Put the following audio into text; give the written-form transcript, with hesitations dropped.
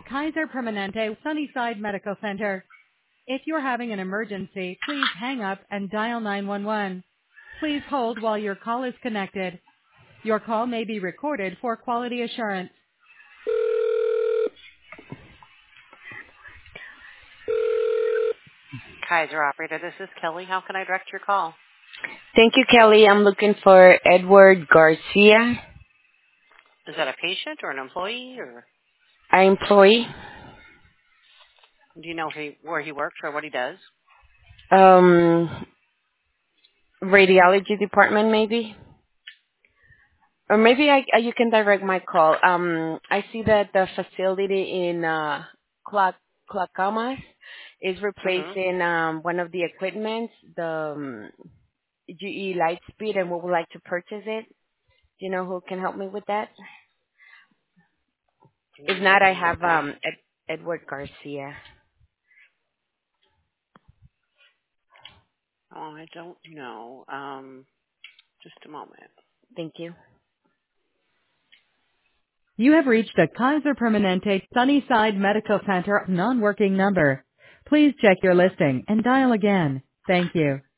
Kaiser Permanente Sunnyside Medical Center. If you're having an emergency, please hang up and dial 911. Please hold while your call is connected. Your call may be recorded for quality assurance. Kaiser operator, this is Kelly. How can I direct your call? Thank you, Kelly. I'm looking for Edward Garcia, Is that a patient or an employee, or our employee. do you know where he works or what he does? Radiology department, maybe? Or maybe you can direct my call. I see that the facility in Clackamas is replacing one of the equipment, the GE Lightspeed, and we would like to purchase it. Do you know who can help me with that? If not, I have Edward Garcia. Oh, I don't know. Just a moment. Thank you. You have reached a Kaiser Permanente Sunnyside Medical Center non-working number. Please check your listing and dial again. Thank you.